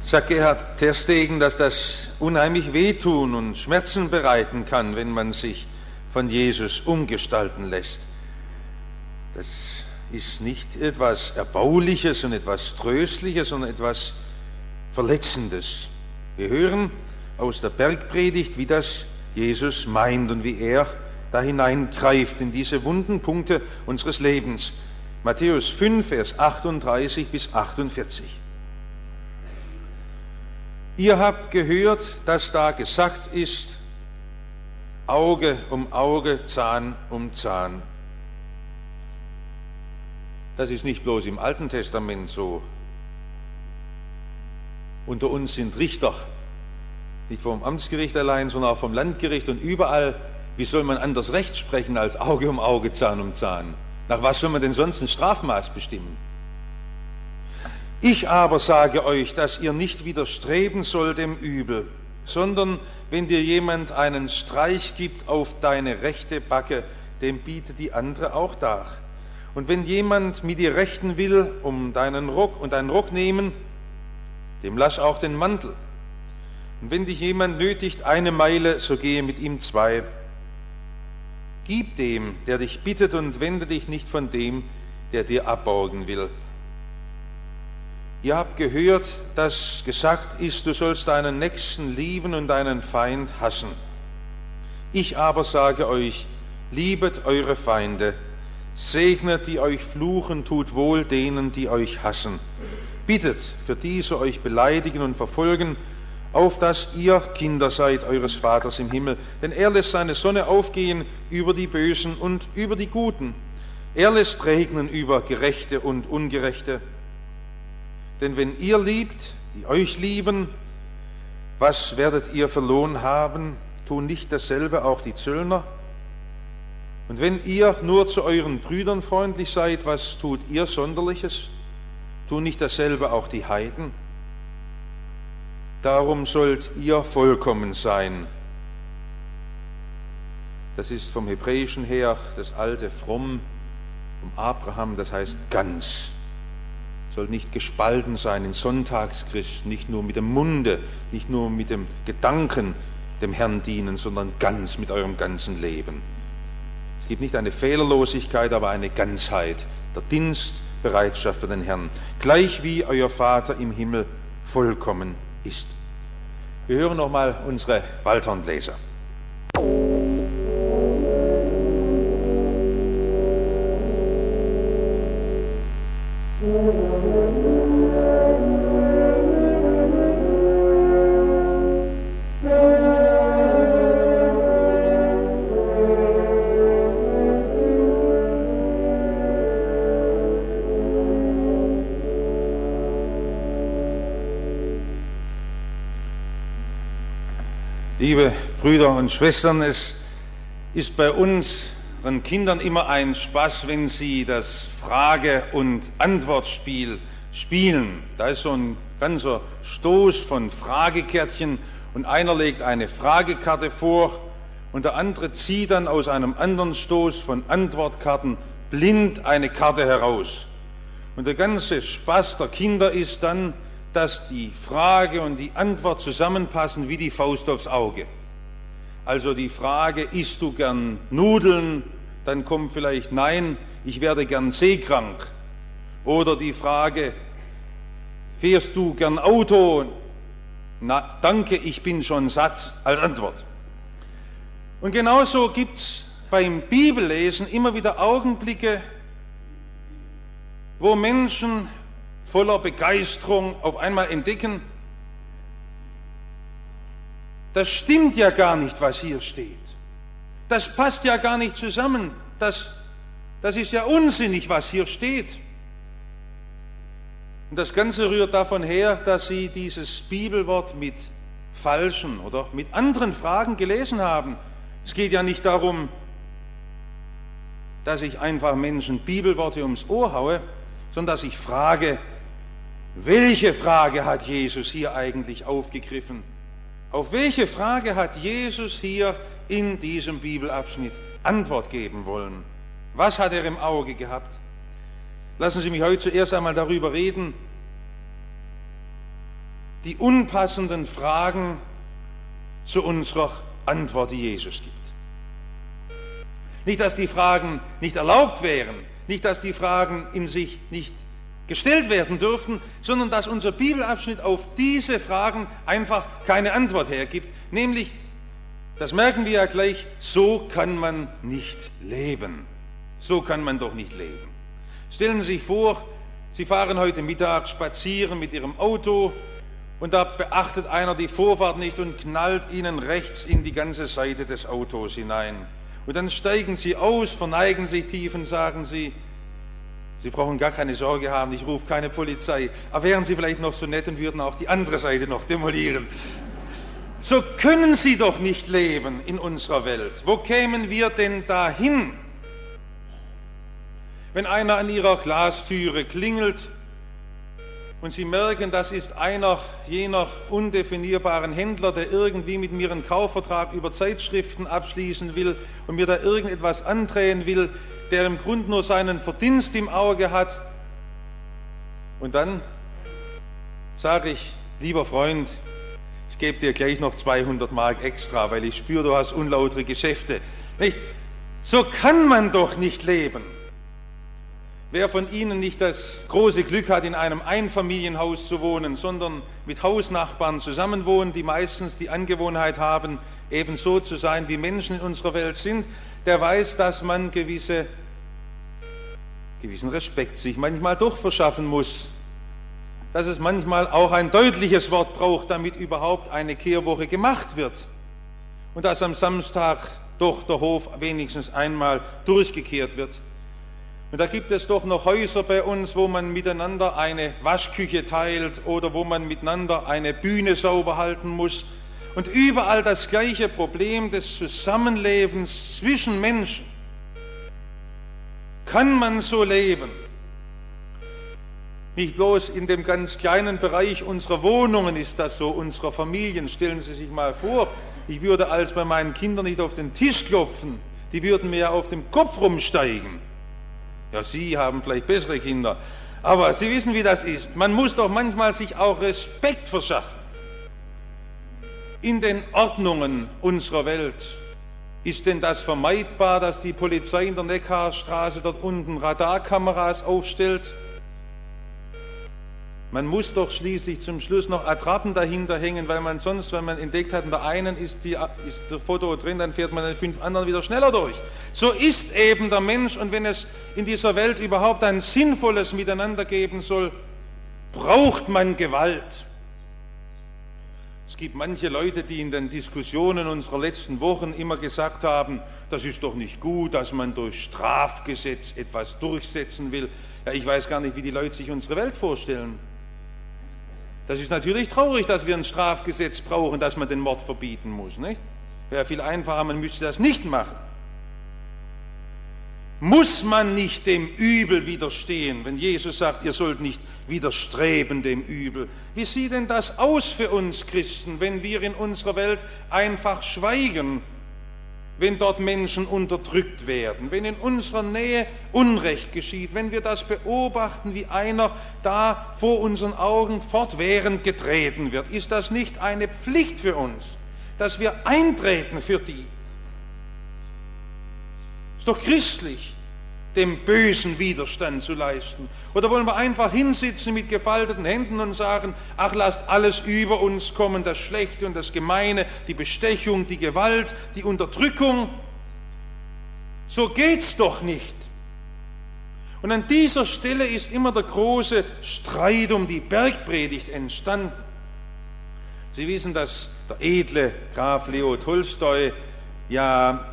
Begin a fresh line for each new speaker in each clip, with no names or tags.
Sagt Gerhard Terstegen, dass das unheimlich wehtun und Schmerzen bereiten kann, wenn man sich von Jesus umgestalten lässt. Das ist nicht etwas Erbauliches und etwas Tröstliches, sondern etwas Verletzendes. Wir hören aus der Bergpredigt, wie das Jesus meint und wie er da hineingreift in diese wunden Punkte unseres Lebens. Matthäus 5, Vers 38 bis 48. Ihr habt gehört, dass da gesagt ist, Auge um Auge, Zahn um Zahn. Das ist nicht bloß im Alten Testament so. Unter uns sind Richter, nicht vom Amtsgericht allein, sondern auch vom Landgericht und überall. Wie soll man anders Recht sprechen als Auge um Auge, Zahn um Zahn? Nach was soll man denn sonst ein Strafmaß bestimmen? Ich aber sage euch, dass ihr nicht widerstreben sollt dem Übel, sondern wenn dir jemand einen Streich gibt auf deine rechte Backe, dem biete die andere auch dar. Und wenn jemand mit dir rechten will, um deinen Rock nehmen, dem lass auch den Mantel. Und wenn dich jemand nötigt 1 Meile, so gehe mit ihm 2. Gib dem, der dich bittet, und wende dich nicht von dem, der dir abborgen will. Ihr habt gehört, dass gesagt ist, du sollst deinen Nächsten lieben und deinen Feind hassen. Ich aber sage euch, liebet eure Feinde, segnet, die euch fluchen, tut wohl denen, die euch hassen. Bittet für diese euch beleidigen und verfolgen, auf dass ihr Kinder seid eures Vaters im Himmel. Denn er lässt seine Sonne aufgehen über die Bösen und über die Guten. Er lässt regnen über Gerechte und Ungerechte. Denn wenn ihr liebt, die euch lieben, was werdet ihr für Lohn haben? Tun nicht dasselbe auch die Zöllner? Und wenn ihr nur zu euren Brüdern freundlich seid, was tut ihr Sonderliches? Tun nicht dasselbe auch die Heiden? Darum sollt ihr vollkommen sein. Das ist vom Hebräischen her das alte Fromm, vom Abraham, das heißt ganz. Soll nicht gespalten sein in Sonntagschristen, nicht nur mit dem Munde, nicht nur mit dem Gedanken dem Herrn dienen, sondern ganz mit eurem ganzen Leben. Es gibt nicht eine Fehlerlosigkeit, aber eine Ganzheit, der Dienstbereitschaft für den Herrn, gleich wie euer Vater im Himmel vollkommen ist. Wir hören nochmal unsere Waldhornbläser. Liebe Brüder und Schwestern, es ist bei unseren Kindern immer ein Spaß, wenn sie das Frage- und Antwortspiel spielen. Da ist so ein ganzer Stoß von Fragekärtchen und einer legt eine Fragekarte vor und der andere zieht dann aus einem anderen Stoß von Antwortkarten blind eine Karte heraus. Und der ganze Spaß der Kinder ist dann, dass die Frage und die Antwort zusammenpassen wie die Faust aufs Auge. Also die Frage, isst du gern Nudeln? Dann kommt vielleicht, nein, ich werde gern seekrank. Oder die Frage, fährst du gern Auto? Na, danke, ich bin schon satt, als Antwort. Und genauso gibt's beim Bibellesen immer wieder Augenblicke, wo Menschen voller Begeisterung auf einmal entdecken, das stimmt ja gar nicht, was hier steht. Das passt ja gar nicht zusammen. Das ist ja unsinnig, was hier steht. Und das Ganze rührt davon her, dass sie dieses Bibelwort mit falschen oder mit anderen Fragen gelesen haben. Es geht ja nicht darum, dass ich einfach Menschen Bibelworte ums Ohr haue, sondern dass ich frage, welche Frage hat Jesus hier eigentlich aufgegriffen? Auf welche Frage hat Jesus hier in diesem Bibelabschnitt Antwort geben wollen? Was hat er im Auge gehabt? Lassen Sie mich heute zuerst einmal darüber reden, die unpassenden Fragen zu unserer Antwort, die Jesus gibt. Nicht, dass die Fragen nicht erlaubt wären, nicht, dass die Fragen in sich nicht gestellt werden dürften, sondern dass unser Bibelabschnitt auf diese Fragen einfach keine Antwort hergibt. Nämlich, das merken wir ja gleich, so kann man nicht leben. So kann man doch nicht leben. Stellen Sie sich vor, Sie fahren heute Mittag spazieren mit Ihrem Auto und da beachtet einer die Vorfahrt nicht und knallt Ihnen rechts in die ganze Seite des Autos hinein. Und dann steigen Sie aus, verneigen sich tief und sagen Sie brauchen gar keine Sorge haben, ich rufe keine Polizei. Aber wären Sie vielleicht noch so nett und würden auch die andere Seite noch demolieren. So können Sie doch nicht leben in unserer Welt. Wo kämen wir denn dahin? Wenn einer an Ihrer Glastüre klingelt und Sie merken, das ist einer jener undefinierbaren Händler, der irgendwie mit mir einen Kaufvertrag über Zeitschriften abschließen will und mir da irgendetwas andrehen will, der im Grunde nur seinen Verdienst im Auge hat. Und dann sage ich, lieber Freund, ich gebe dir gleich noch 200 Mark extra, weil ich spüre, du hast unlautere Geschäfte. Nicht? So kann man doch nicht leben. Wer von Ihnen nicht das große Glück hat, in einem Einfamilienhaus zu wohnen, sondern mit Hausnachbarn zusammenwohnt, die meistens die Angewohnheit haben, eben so zu sein, wie Menschen in unserer Welt sind, der weiß, dass man gewissen Respekt sich manchmal doch verschaffen muss. Dass es manchmal auch ein deutliches Wort braucht, damit überhaupt eine Kehrwoche gemacht wird. Und dass am Samstag doch der Hof wenigstens einmal durchgekehrt wird. Und da gibt es doch noch Häuser bei uns, wo man miteinander eine Waschküche teilt oder wo man miteinander eine Bühne sauber halten muss. Und überall das gleiche Problem des Zusammenlebens zwischen Menschen. Kann man so leben? Nicht bloß in dem ganz kleinen Bereich unserer Wohnungen ist das so, unserer Familien. Stellen Sie sich mal vor, ich würde als bei meinen Kindern nicht auf den Tisch klopfen, die würden mir ja auf dem Kopf rumsteigen. Ja, Sie haben vielleicht bessere Kinder, aber Sie wissen, wie das ist. Man muss doch manchmal sich auch Respekt verschaffen. In den Ordnungen unserer Welt ist denn das vermeidbar, dass die Polizei in der Neckarstraße dort unten Radarkameras aufstellt? Man muss doch schließlich zum Schluss noch Attrappen dahinter hängen, weil man sonst, wenn man entdeckt hat, in der einen ist das Foto drin, dann fährt man in den 5 anderen wieder schneller durch. So ist eben der Mensch, und wenn es in dieser Welt überhaupt ein sinnvolles Miteinander geben soll, braucht man Gewalt. Es gibt manche Leute, die in den Diskussionen unserer letzten Wochen immer gesagt haben, das ist doch nicht gut, dass man durch Strafgesetz etwas durchsetzen will. Ja, ich weiß gar nicht, wie die Leute sich unsere Welt vorstellen. Das ist natürlich traurig, dass wir ein Strafgesetz brauchen, dass man den Mord verbieten muss. Nicht? Wäre viel einfacher, man müsste das nicht machen. Muss man nicht dem Übel widerstehen, wenn Jesus sagt, ihr sollt nicht widerstreben dem Übel? Wie sieht denn das aus für uns Christen, wenn wir in unserer Welt einfach schweigen, wenn dort Menschen unterdrückt werden, wenn in unserer Nähe Unrecht geschieht, wenn wir das beobachten, wie einer da vor unseren Augen fortwährend getreten wird? Ist das nicht eine Pflicht für uns, dass wir eintreten für die? Ist doch christlich, dem Bösen Widerstand zu leisten. Oder wollen wir einfach hinsitzen mit gefalteten Händen und sagen, ach, lasst alles über uns kommen, das Schlechte und das Gemeine, die Bestechung, die Gewalt, die Unterdrückung. So geht's doch nicht. Und an dieser Stelle ist immer der große Streit um die Bergpredigt entstanden. Sie wissen, dass der edle Graf Leo Tolstoi ja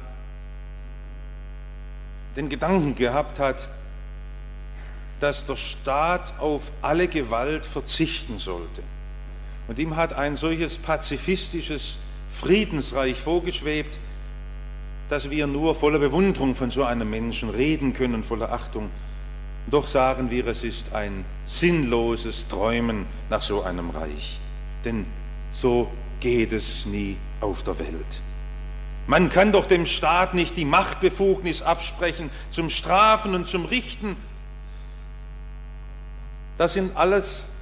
den Gedanken gehabt hat, dass der Staat auf alle Gewalt verzichten sollte. Und ihm hat ein solches pazifistisches Friedensreich vorgeschwebt, dass wir nur voller Bewunderung von so einem Menschen reden können, voller Achtung. Doch sagen wir, es ist ein sinnloses Träumen nach so einem Reich. Denn so geht es nie auf der Welt. Man kann doch dem Staat nicht die Machtbefugnis absprechen zum Strafen und zum Richten. Das sind alles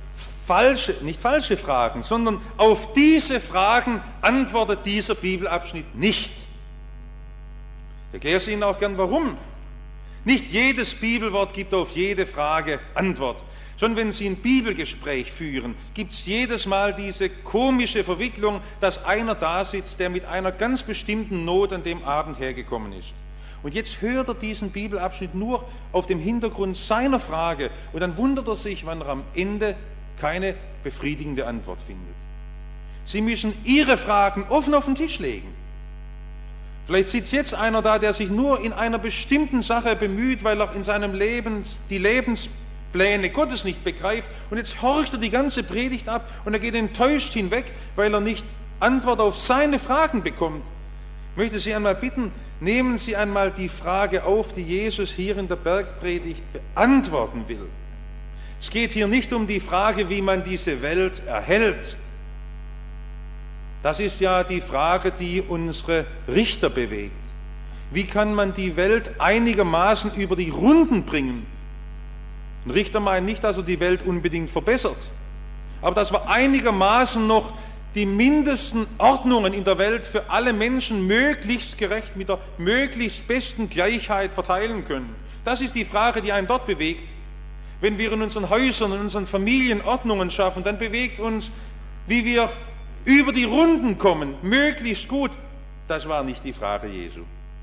nicht falsche Fragen, sondern auf diese Fragen antwortet dieser Bibelabschnitt nicht. Ich erkläre es Ihnen auch gern, warum. Nicht jedes Bibelwort gibt auf jede Frage Antwort. Schon wenn Sie ein Bibelgespräch führen, gibt es jedes Mal diese komische Verwicklung, dass einer da sitzt, der mit einer ganz bestimmten Not an dem Abend hergekommen ist. Und jetzt hört er diesen Bibelabschnitt nur auf dem Hintergrund seiner Frage und dann wundert er sich, wann er am Ende keine befriedigende Antwort findet. Sie müssen Ihre Fragen offen auf den Tisch legen. Vielleicht sitzt jetzt einer da, der sich nur in einer bestimmten Sache bemüht, weil er in seinem Leben die Lebenspläne Gottes nicht begreift und jetzt horcht er die ganze Predigt ab und er geht enttäuscht hinweg, weil er nicht Antwort auf seine Fragen bekommt. Ich möchte Sie einmal bitten, nehmen Sie einmal die Frage auf, die Jesus hier in der Bergpredigt beantworten will. Es geht hier nicht um die Frage, wie man diese Welt erhält. Das ist ja die Frage, die unsere Richter bewegt. Wie kann man die Welt einigermaßen über die Runden bringen? Ein Richter meint nicht, dass er die Welt unbedingt verbessert, aber dass wir einigermaßen noch die mindesten Ordnungen in der Welt für alle Menschen möglichst gerecht mit der möglichst besten Gleichheit verteilen können. Das ist die Frage, die einen dort bewegt. Wenn wir in unseren Häusern, in unseren Familien Ordnungen schaffen, dann bewegt uns, wie wir über die Runden kommen, möglichst gut. Das war nicht die Frage Jesu.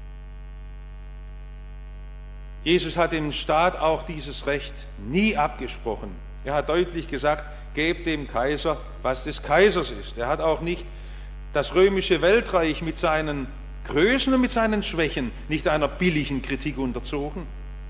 Jesus hat dem Staat auch dieses Recht nie abgesprochen. Er hat deutlich gesagt, gebt dem Kaiser, was des Kaisers ist. Er hat auch nicht das römische Weltreich mit seinen Größen und mit seinen Schwächen nicht einer billigen Kritik unterzogen.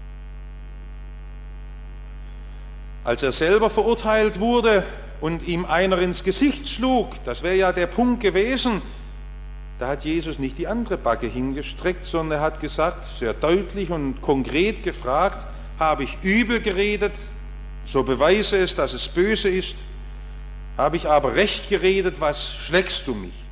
Als er selber verurteilt wurde und ihm einer ins Gesicht schlug, das wäre ja der Punkt gewesen, da hat Jesus nicht die andere Backe hingestreckt, sondern er hat gesagt, sehr deutlich und konkret gefragt, habe ich übel geredet, so beweise es, dass es böse ist, habe ich aber recht geredet, was schlägst du mich?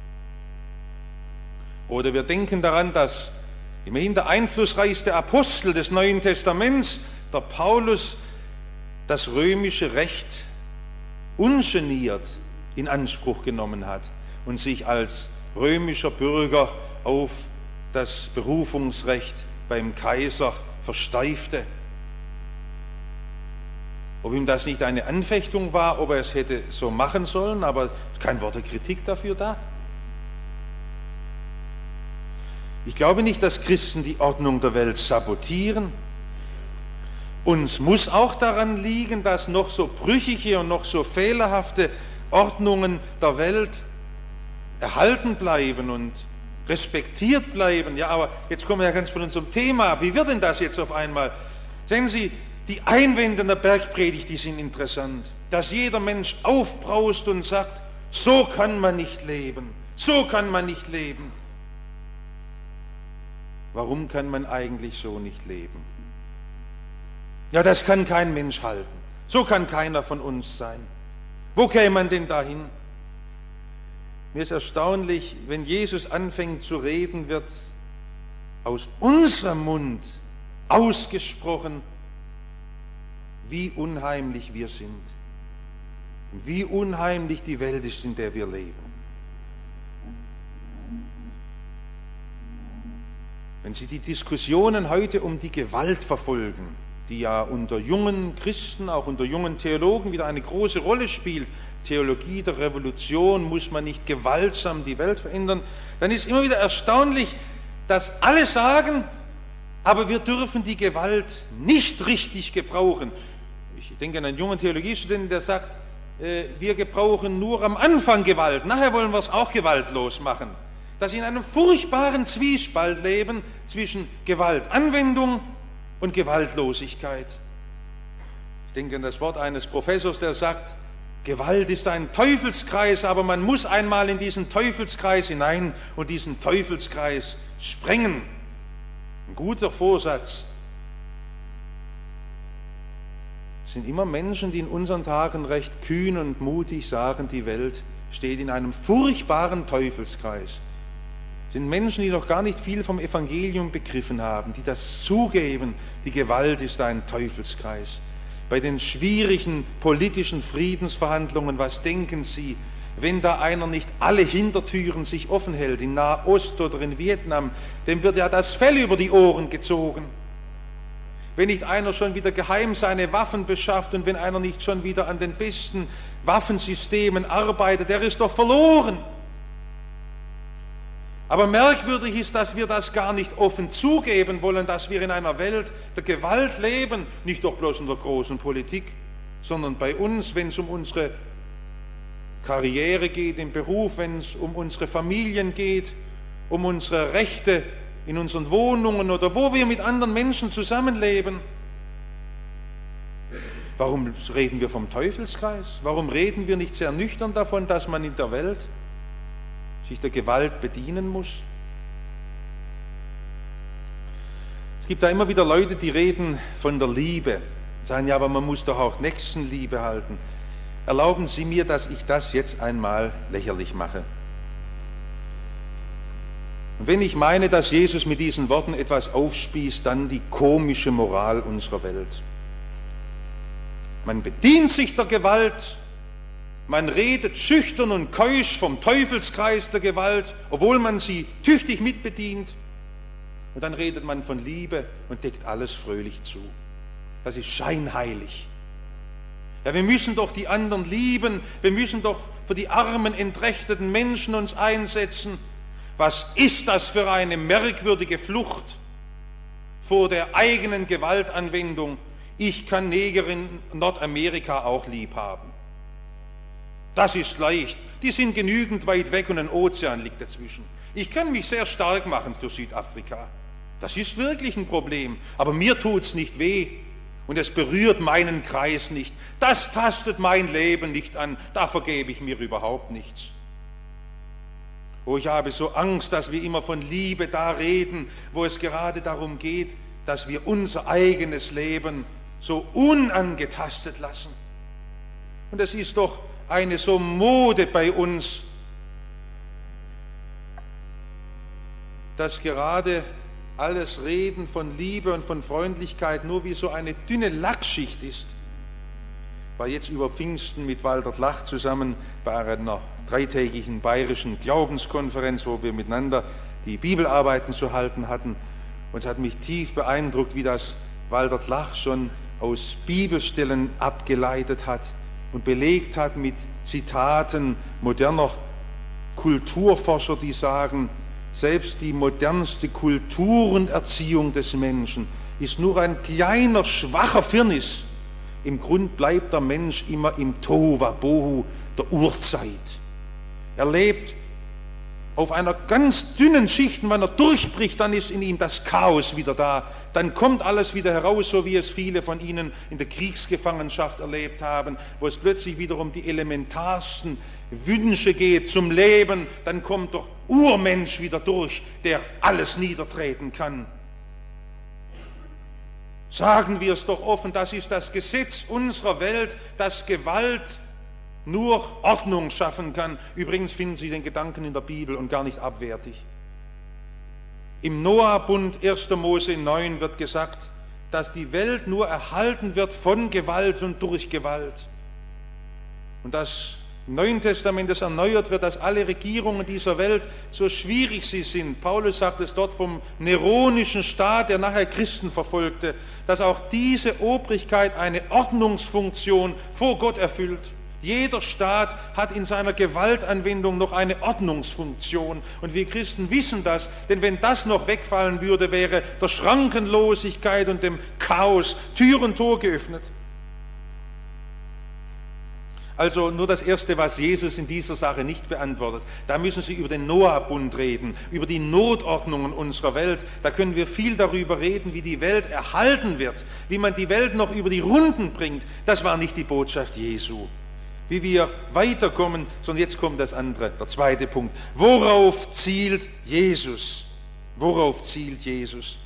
Oder wir denken daran, dass immerhin der einflussreichste Apostel des Neuen Testaments, der Paulus, das römische Recht ungeniert in Anspruch genommen hat und sich als römischer Bürger auf das Berufungsrecht beim Kaiser versteifte. Ob ihm das nicht eine Anfechtung war, ob er es hätte so machen sollen, aber kein Wort der Kritik dafür da. Ich glaube nicht, dass Christen die Ordnung der Welt sabotieren. Uns muss auch daran liegen, dass noch so brüchige und noch so fehlerhafte Ordnungen der Welt erhalten bleiben und respektiert bleiben. Ja, aber jetzt kommen wir ja ganz von unserem Thema. Wie wird denn das jetzt auf einmal? Sehen Sie, die Einwände in der Bergpredigt, die sind interessant. Dass jeder Mensch aufbraust und sagt, so kann man nicht leben, so kann man nicht leben. Warum kann man eigentlich so nicht leben? Ja, das kann kein Mensch halten. So kann keiner von uns sein. Wo käme man denn dahin? Mir ist erstaunlich, wenn Jesus anfängt zu reden, wird aus unserem Mund ausgesprochen, wie unheimlich wir sind. Wie unheimlich die Welt ist, in der wir leben. Wenn Sie die Diskussionen heute um die Gewalt verfolgen, die ja unter jungen Christen, auch unter jungen Theologen wieder eine große Rolle spielt, Theologie der Revolution, muss man nicht gewaltsam die Welt verändern, dann ist immer wieder erstaunlich, dass alle sagen, aber wir dürfen die Gewalt nicht richtig gebrauchen. Ich denke an einen jungen Theologiestudenten, der sagt, wir gebrauchen nur am Anfang Gewalt, nachher wollen wir es auch gewaltlos machen. Dass sie in einem furchtbaren Zwiespalt leben zwischen Gewaltanwendung und Gewaltlosigkeit. Ich denke an das Wort eines Professors, der sagt, Gewalt ist ein Teufelskreis, aber man muss einmal in diesen Teufelskreis hinein und diesen Teufelskreis sprengen. Ein guter Vorsatz. Es sind immer Menschen, die in unseren Tagen recht kühn und mutig sagen, die Welt steht in einem furchtbaren Teufelskreis. Es sind Menschen, die noch gar nicht viel vom Evangelium begriffen haben, die das zugeben, die Gewalt ist ein Teufelskreis. bei den schwierigen politischen Friedensverhandlungen, was denken Sie, wenn da einer nicht alle Hintertüren sich offen hält, in Nahost oder in Vietnam, dem wird ja das Fell über die Ohren gezogen. Wenn nicht einer schon wieder geheim seine Waffen beschafft und wenn einer nicht schon wieder an den besten Waffensystemen arbeitet, der ist doch verloren. Aber merkwürdig ist, dass wir das gar nicht offen zugeben wollen, dass wir in einer Welt der Gewalt leben, nicht doch bloß in der großen Politik, sondern bei uns, wenn es um unsere Karriere geht, im Beruf, wenn es um unsere Familien geht, um unsere Rechte in unseren Wohnungen oder wo wir mit anderen Menschen zusammenleben. Warum reden wir vom Teufelskreis? Warum reden wir nicht sehr nüchtern davon, dass man in der Welt sich der Gewalt bedienen muss? Es gibt da immer wieder Leute, die reden von der Liebe, sagen, ja, aber man muss doch auch Nächstenliebe halten. Erlauben Sie mir, dass ich das jetzt einmal lächerlich mache. Und wenn ich meine, dass Jesus mit diesen Worten etwas aufspießt, dann die komische Moral unserer Welt. Man bedient sich der Gewalt, man redet schüchtern und keusch vom Teufelskreis der Gewalt, obwohl man sie tüchtig mitbedient. Und dann redet man von Liebe und deckt alles fröhlich zu. Das ist scheinheilig. Ja, wir müssen doch die anderen lieben, wir müssen doch für die armen, entrechteten Menschen uns einsetzen. Was ist das für eine merkwürdige Flucht vor der eigenen Gewaltanwendung? Ich kann Neger in Nordamerika auch lieb haben. Das ist leicht. Die sind genügend weit weg und ein Ozean liegt dazwischen. Ich kann mich sehr stark machen für Südafrika. Das ist wirklich ein Problem. Aber mir tut's nicht weh. Und es berührt meinen Kreis nicht. Das tastet mein Leben nicht an. Da vergebe ich mir überhaupt nichts. Oh, ich habe so Angst, dass wir immer von Liebe da reden, wo es gerade darum geht, dass wir unser eigenes Leben so unangetastet lassen. Und es ist doch eine so Mode bei uns, dass gerade alles Reden von Liebe und von Freundlichkeit nur wie so eine dünne Lackschicht ist. Ich war jetzt über Pfingsten mit Walter Lach zusammen bei einer 3-tägigen bayerischen Glaubenskonferenz, wo wir miteinander die Bibelarbeiten zu halten hatten. Und es hat mich tief beeindruckt, wie das Walter Lach schon aus Bibelstellen abgeleitet hat und belegt hat mit Zitaten moderner Kulturforscher, die sagen, selbst die modernste Kultur und Erziehung des Menschen ist nur ein kleiner, schwacher Firnis. Im Grund bleibt der Mensch immer im Tohu Wabohu der Urzeit. Er lebt auf einer ganz dünnen Schicht, und wenn er durchbricht, dann ist in ihm das Chaos wieder da. Dann kommt alles wieder heraus, so wie es viele von Ihnen in der Kriegsgefangenschaft erlebt haben, wo es plötzlich wieder um die elementarsten Wünsche geht zum Leben. Dann kommt der Urmensch wieder durch, der alles niedertreten kann. Sagen wir es doch offen, das ist das Gesetz unserer Welt, dass Gewalt nur Ordnung schaffen kann. Übrigens finden Sie den Gedanken in der Bibel und gar nicht abwertig. Im Noah-Bund 1. Mose 9 wird gesagt, dass die Welt nur erhalten wird von Gewalt und durch Gewalt. Und dass im Neuen Testament es erneuert wird, dass alle Regierungen dieser Welt, so schwierig sie sind, Paulus sagt es dort vom neronischen Staat, der nachher Christen verfolgte, dass auch diese Obrigkeit eine Ordnungsfunktion vor Gott erfüllt. Jeder Staat hat in seiner Gewaltanwendung noch eine Ordnungsfunktion. Und wir Christen wissen das, denn wenn das noch wegfallen würde, wäre der Schrankenlosigkeit und dem Chaos Tür und Tor geöffnet. Also nur das Erste, was Jesus in dieser Sache nicht beantwortet. Da müssen Sie über den Noah-Bund reden, über die Notordnungen unserer Welt. Da können wir viel darüber reden, wie die Welt erhalten wird, wie man die Welt noch über die Runden bringt. Das war nicht die Botschaft Jesu. Wie wir weiterkommen, sondern jetzt kommt das andere, der zweite Punkt. Worauf zielt Jesus? Worauf zielt Jesus?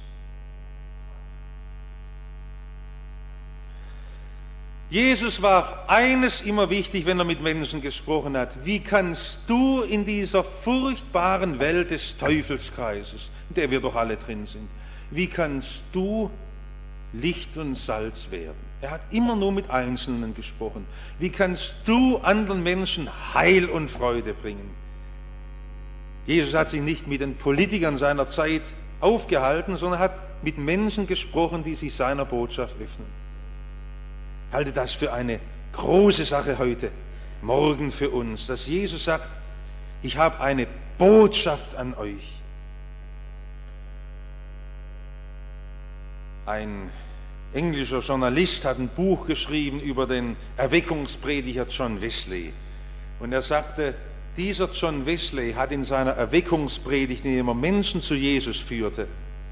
Jesus war eines immer wichtig, wenn er mit Menschen gesprochen hat. Wie kannst du in dieser furchtbaren Welt des Teufelskreises, in der wir doch alle drin sind, wie kannst du Licht und Salz werden? Er hat immer nur mit Einzelnen gesprochen. Wie kannst du anderen Menschen Heil und Freude bringen? Jesus hat sich nicht mit den Politikern seiner Zeit aufgehalten, sondern hat mit Menschen gesprochen, die sich seiner Botschaft öffnen. Ich halte das für eine große Sache heute, morgen für uns, dass Jesus sagt, ich habe eine Botschaft an euch. Ein englischer Journalist hat ein Buch geschrieben über den Erweckungsprediger John Wesley. Und er sagte, dieser John Wesley hat in seiner Erweckungspredigt, indem er Menschen zu Jesus führte,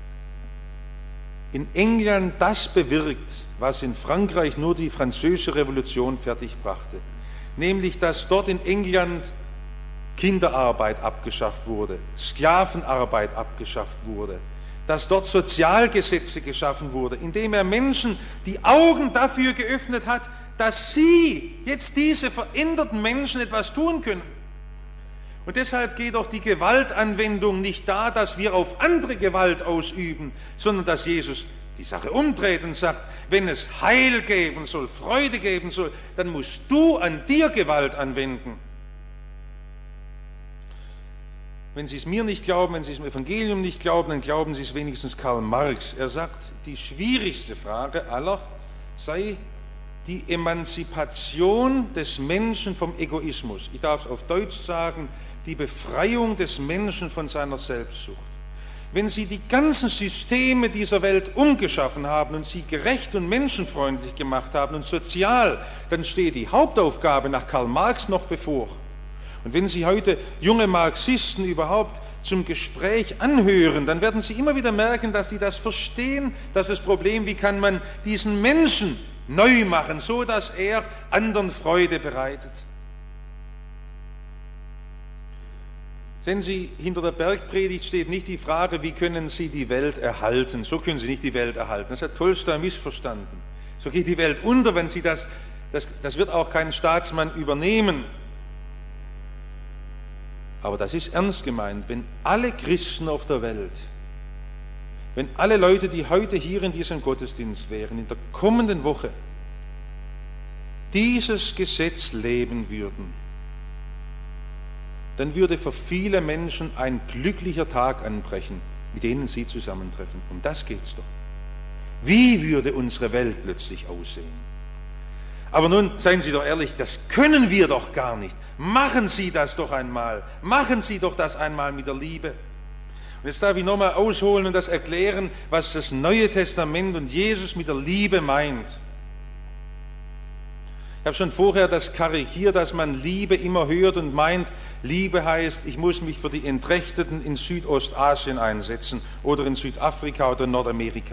in England das bewirkt, was in Frankreich nur die Französische Revolution fertigbrachte. Nämlich, dass dort in England Kinderarbeit abgeschafft wurde, Sklavenarbeit abgeschafft wurde, dass dort Sozialgesetze geschaffen wurden, indem er Menschen die Augen dafür geöffnet hat, dass sie, jetzt diese veränderten Menschen, etwas tun können. Und deshalb geht auch die Gewaltanwendung nicht da, dass wir auf andere Gewalt ausüben, sondern dass Jesus die Sache umdreht und sagt, wenn es Heil geben soll, Freude geben soll, dann musst du an dir Gewalt anwenden. Wenn Sie es mir nicht glauben, wenn Sie es dem Evangelium nicht glauben, dann glauben Sie es wenigstens Karl Marx. Er sagt, die schwierigste Frage aller sei die Emanzipation des Menschen vom Egoismus. Ich darf es auf Deutsch sagen, die Befreiung des Menschen von seiner Selbstsucht. Wenn Sie die ganzen Systeme dieser Welt umgeschaffen haben und sie gerecht und menschenfreundlich gemacht haben und sozial, dann steht die Hauptaufgabe nach Karl Marx noch bevor. Und wenn Sie heute junge Marxisten überhaupt zum Gespräch anhören, dann werden Sie immer wieder merken, dass sie das verstehen, dass das Problem, wie kann man diesen Menschen neu machen, so dass er anderen Freude bereitet. Sehen Sie, hinter der Bergpredigt steht nicht die Frage, wie können Sie die Welt erhalten. So können Sie nicht die Welt erhalten. Das hat Tolstoi missverstanden. So geht die Welt unter, wenn Sie das wird auch kein Staatsmann übernehmen. Aber das ist ernst gemeint, wenn alle Christen auf der Welt, wenn alle Leute, die heute hier in diesem Gottesdienst wären, in der kommenden Woche dieses Gesetz leben würden, dann würde für viele Menschen ein glücklicher Tag anbrechen, mit denen sie zusammentreffen. Um das geht's doch. Wie würde unsere Welt plötzlich aussehen? Aber nun, seien Sie doch ehrlich, das können wir doch gar nicht. Machen Sie das doch einmal. Machen Sie doch das einmal mit der Liebe. Und jetzt darf ich nochmal ausholen und das erklären, was das Neue Testament und Jesus mit der Liebe meint. Ich habe schon vorher das karikiert, dass man Liebe immer hört und meint, Liebe heißt, ich muss mich für die Entrechteten in Südostasien einsetzen oder in Südafrika oder Nordamerika.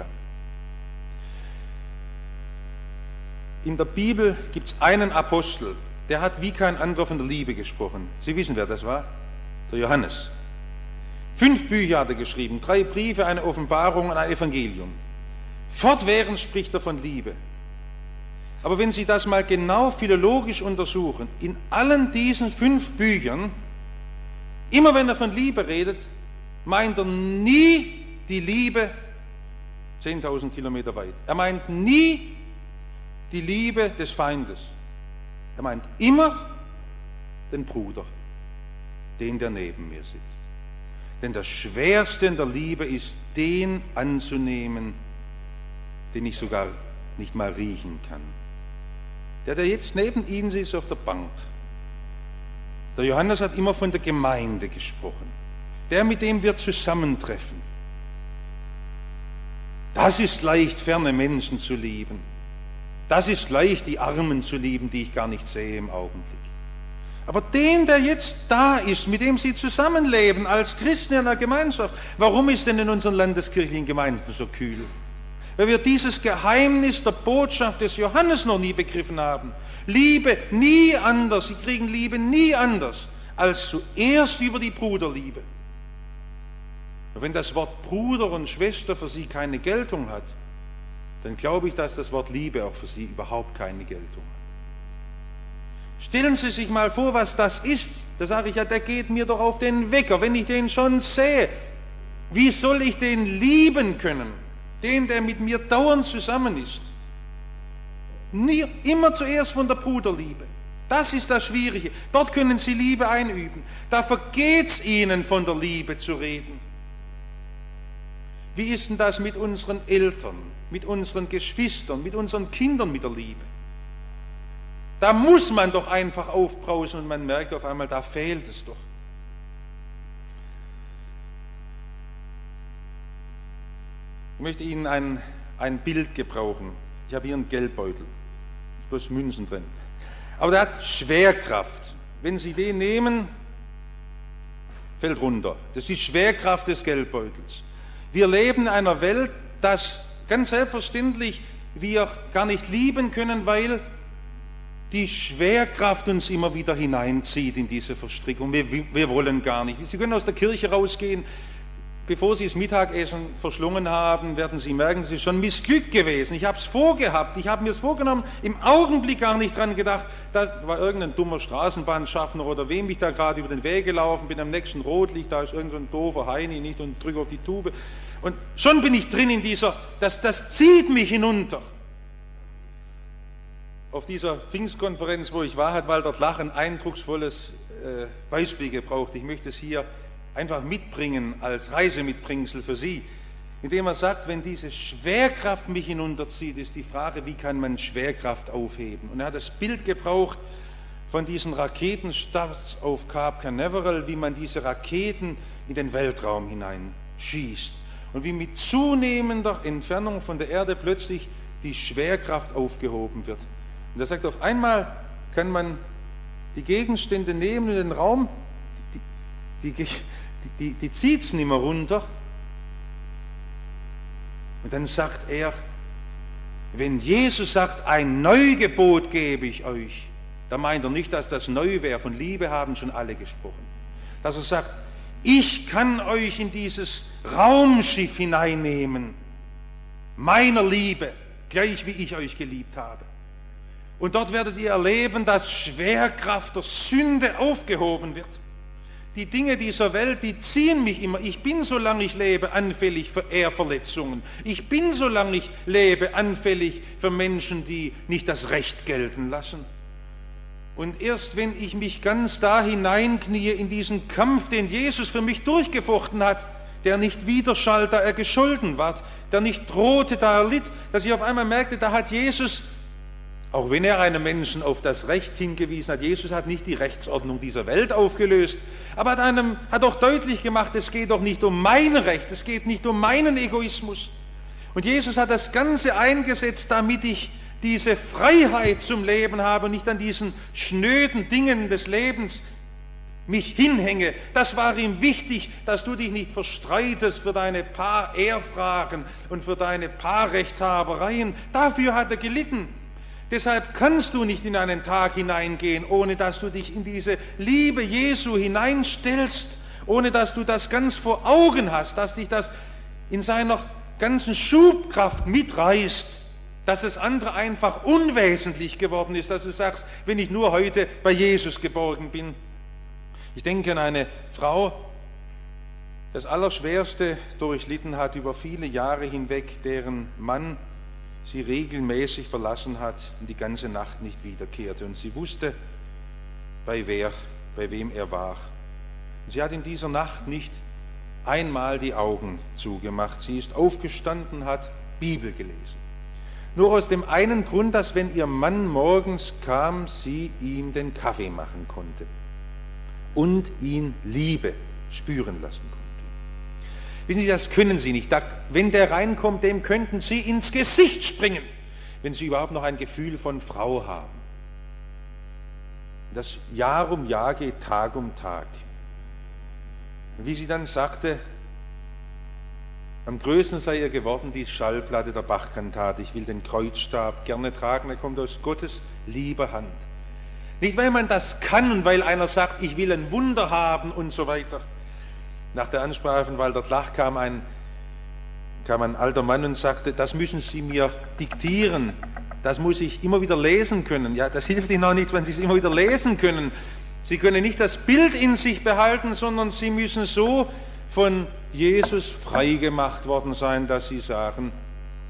In der Bibel gibt es einen Apostel, der hat wie kein anderer von der Liebe gesprochen. Sie wissen, wer das war? Der Johannes. 5 Bücher hat er geschrieben, 3 Briefe, eine Offenbarung und ein Evangelium. Fortwährend spricht er von Liebe. Aber wenn Sie das mal genau philologisch untersuchen, in allen diesen 5 Büchern, immer wenn er von Liebe redet, meint er nie die Liebe 10.000 Kilometer weit. Er meint nie die Liebe des Feindes. Er meint immer den Bruder, den der neben mir sitzt. Denn das Schwerste in der Liebe ist, den anzunehmen, den ich sogar nicht mal riechen kann. Der jetzt neben Ihnen sitzt auf der Bank. Der Johannes hat immer von der Gemeinde gesprochen. Der, mit dem wir zusammentreffen. Das ist leicht, ferne Menschen zu lieben. Das ist leicht, die Armen zu lieben, die ich gar nicht sehe im Augenblick. Aber den, der jetzt da ist, mit dem Sie zusammenleben, als Christen in einer Gemeinschaft, warum ist denn in unseren landeskirchlichen Gemeinden so kühl? Weil wir dieses Geheimnis der Botschaft des Johannes noch nie begriffen haben. Liebe nie anders, Sie kriegen Liebe nie anders, als zuerst über die Bruderliebe. Und wenn das Wort Bruder und Schwester für Sie keine Geltung hat, dann glaube ich, dass das Wort Liebe auch für Sie überhaupt keine Geltung hat. Stellen Sie sich mal vor, was das ist. Da sage ich ja, der geht mir doch auf den Wecker, wenn ich den schon sehe. Wie soll ich den lieben können? Den, der mit mir dauernd zusammen ist. immer zuerst von der Bruderliebe. Das ist das Schwierige. Dort können sie Liebe einüben. Da vergeht es ihnen, von der Liebe zu reden. Wie ist denn das mit unseren Eltern, mit unseren Geschwistern, mit unseren Kindern mit der Liebe? Da muss man doch einfach aufbrausen und man merkt auf einmal, da fehlt es doch. Ich möchte Ihnen ein Bild gebrauchen. Ich habe hier einen Geldbeutel, ist bloß Münzen drin. Aber der hat Schwerkraft. Wenn Sie den nehmen, fällt runter. Das ist die Schwerkraft des Geldbeutels. Wir leben in einer Welt, dass ganz selbstverständlich wir gar nicht lieben können, weil die Schwerkraft uns immer wieder hineinzieht in diese Verstrickung. Wir wollen gar nicht. Sie können aus der Kirche rausgehen, bevor Sie das Mittagessen verschlungen haben, werden Sie merken, es ist schon missglückt gewesen. Ich habe es vorgehabt, ich habe mir es vorgenommen, im Augenblick gar nicht dran gedacht, da war irgendein dummer Straßenbahnschaffner oder wem ich da gerade über den Weg gelaufen bin, am nächsten Rotlicht, da ist irgend so ein doofer Heini nicht und drücke auf die Tube. Und schon bin ich drin in dieser, das zieht mich hinunter. Auf dieser Pfingstkonferenz, wo ich war, hat Walter Flach ein eindrucksvolles Beispiel gebraucht. Ich möchte es hier einfach mitbringen als Reisemitbringsel für Sie, indem er sagt, wenn diese Schwerkraft mich hinunterzieht, ist die Frage, wie kann man Schwerkraft aufheben? Und er hat das Bild gebraucht von diesen Raketenstarts auf Cape Canaveral, wie man diese Raketen in den Weltraum hineinschießt und wie mit zunehmender Entfernung von der Erde plötzlich die Schwerkraft aufgehoben wird. Und er sagt, auf einmal kann man die Gegenstände nehmen in den Raum, die zieht es nicht mehr runter. Und dann sagt er, wenn Jesus sagt, ein Neugebot gebe ich euch, da meint er nicht, dass das neu wäre. Von Liebe haben schon alle gesprochen. Dass er sagt, ich kann euch in dieses Raumschiff hineinnehmen, meiner Liebe, gleich wie ich euch geliebt habe. Und dort werdet ihr erleben, dass Schwerkraft der Sünde aufgehoben wird. Die Dinge dieser Welt, die ziehen mich immer. Ich bin, solange ich lebe, anfällig für Ehrverletzungen. Ich bin, solange ich lebe, anfällig für Menschen, die nicht das Recht gelten lassen. Und erst wenn ich mich ganz da hineinknie in diesen Kampf, den Jesus für mich durchgefochten hat, der nicht widerschallt, da er gescholten ward, der nicht drohte, da er litt, dass ich auf einmal merkte, da hat Jesus, auch wenn er einem Menschen auf das Recht hingewiesen hat, Jesus hat nicht die Rechtsordnung dieser Welt aufgelöst, aber hat auch deutlich gemacht, es geht doch nicht um mein Recht, es geht nicht um meinen Egoismus. Und Jesus hat das Ganze eingesetzt, damit ich diese Freiheit zum Leben habe und nicht an diesen schnöden Dingen des Lebens mich hinhänge. Das war ihm wichtig, dass du dich nicht verstreitest für deine paar Ehrfragen und für deine paar Rechthabereien. Dafür hat er gelitten. Deshalb kannst du nicht in einen Tag hineingehen, ohne dass du dich in diese Liebe Jesu hineinstellst, ohne dass du das ganz vor Augen hast, dass dich das in seiner ganzen Schubkraft mitreißt, dass das andere einfach unwesentlich geworden ist, dass du sagst, wenn ich nur heute bei Jesus geborgen bin. Ich denke an eine Frau, die das Allerschwerste durchlitten hat über viele Jahre hinweg, deren Mann sie regelmäßig verlassen hat und die ganze Nacht nicht wiederkehrte. Und sie wusste, bei wem er war. Und sie hat in dieser Nacht nicht einmal die Augen zugemacht. Sie ist aufgestanden, hat Bibel gelesen. Nur aus dem einen Grund, dass wenn ihr Mann morgens kam, sie ihm den Kaffee machen konnte und ihn Liebe spüren lassen konnte. Wissen Sie, das können Sie nicht. Wenn der reinkommt, dem könnten Sie ins Gesicht springen, wenn Sie überhaupt noch ein Gefühl von Frau haben. Das Jahr um Jahr geht, Tag um Tag. Und wie sie dann sagte, am größten sei ihr geworden die Schallplatte der Bach-Kantate, ich will den Kreuzstab gerne tragen, er kommt aus Gottes lieber Hand. Nicht, weil man das kann und weil einer sagt, ich will ein Wunder haben und so weiter. Nach der Ansprache von Walter Flach kam ein alter Mann und sagte, das müssen Sie mir diktieren, das muss ich immer wieder lesen können. Ja, das hilft Ihnen auch nicht, wenn Sie es immer wieder lesen können. Sie können nicht das Bild in sich behalten, sondern Sie müssen so von Jesus freigemacht worden sein, dass Sie sagen,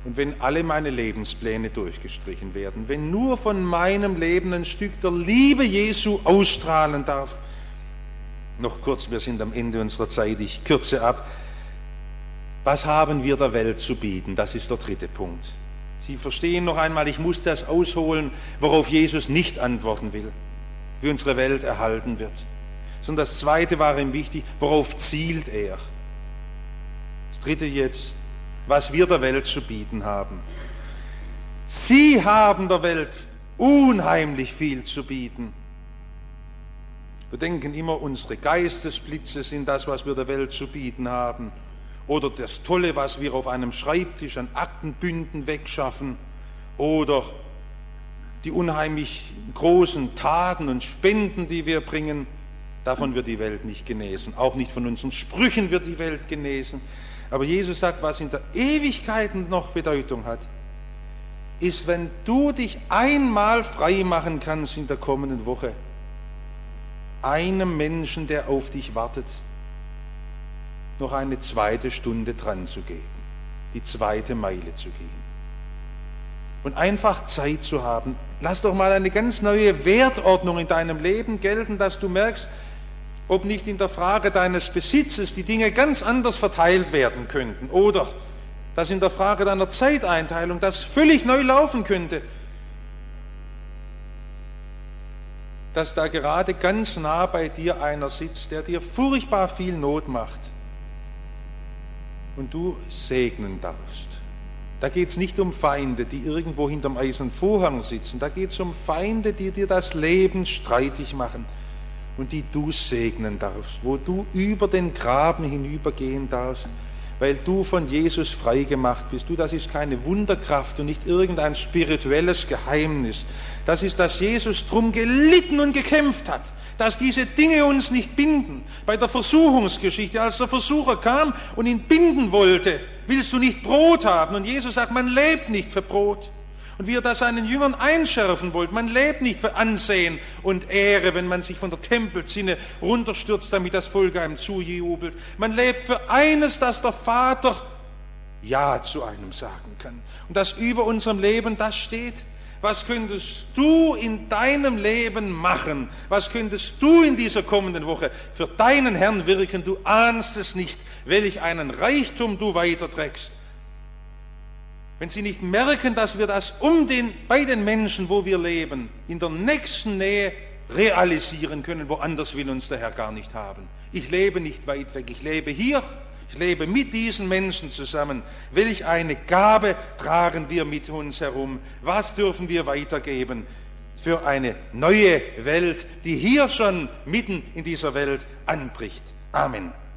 Und wenn alle meine Lebenspläne durchgestrichen werden, wenn nur von meinem Leben ein Stück der Liebe Jesu ausstrahlen darf, noch kurz, wir sind am Ende unserer Zeit, ich kürze ab, was haben wir der Welt zu bieten? Das ist der dritte Punkt. Sie verstehen noch einmal, ich muss das ausholen, worauf Jesus nicht antworten will, wie unsere Welt erhalten wird. Sondern das zweite war ihm wichtig, worauf zielt er? Das dritte jetzt, was wir der Welt zu bieten haben. Sie haben der Welt unheimlich viel zu bieten. Wir denken immer, unsere Geistesblitze sind das, was wir der Welt zu bieten haben. Oder das Tolle, was wir auf einem Schreibtisch an Aktenbünden wegschaffen. Oder die unheimlich großen Taten und Spenden, die wir bringen. Davon wird die Welt nicht genesen. Auch nicht von unseren Sprüchen wird die Welt genesen. Aber Jesus sagt, was in der Ewigkeit noch Bedeutung hat, ist, wenn du dich einmal frei machen kannst in der kommenden Woche, einem Menschen, der auf dich wartet, noch eine zweite Stunde dran zu geben, die zweite Meile zu gehen. Und einfach Zeit zu haben. Lass doch mal eine ganz neue Wertordnung in deinem Leben gelten, dass du merkst, ob nicht in der Frage deines Besitzes die Dinge ganz anders verteilt werden könnten oder dass in der Frage deiner Zeiteinteilung das völlig neu laufen könnte, dass da gerade ganz nah bei dir einer sitzt, der dir furchtbar viel Not macht und du segnen darfst. Da geht es nicht um Feinde, die irgendwo hinterm eisernen Vorhang sitzen, da geht es um Feinde, die dir das Leben streitig machen und die du segnen darfst, wo du über den Graben hinübergehen darfst, weil du von Jesus frei gemacht bist. Du, das ist keine Wunderkraft und nicht irgendein spirituelles Geheimnis. Das ist, dass Jesus drum gelitten und gekämpft hat, dass diese Dinge uns nicht binden. Bei der Versuchungsgeschichte, als der Versucher kam und ihn binden wollte, willst du nicht Brot haben? Und Jesus sagt, man lebt nicht für Brot. Und wie er das seinen Jüngern einschärfen wollte, man lebt nicht für Ansehen und Ehre, wenn man sich von der Tempelzinne runterstürzt, damit das Volk einem zujubelt. Man lebt für eines, dass der Vater Ja zu einem sagen kann. Und dass über unserem Leben das steht. Was könntest du in deinem Leben machen? Was könntest du in dieser kommenden Woche für deinen Herrn wirken? Du ahnst es nicht, welch einen Reichtum du weiterträgst. Wenn sie nicht merken, dass wir das bei den Menschen, wo wir leben, in der nächsten Nähe realisieren können, woanders will uns der Herr gar nicht haben. Ich lebe nicht weit weg, ich lebe hier, ich lebe mit diesen Menschen zusammen. Welch eine Gabe tragen wir mit uns herum? Was dürfen wir weitergeben für eine neue Welt, die hier schon mitten in dieser Welt anbricht? Amen.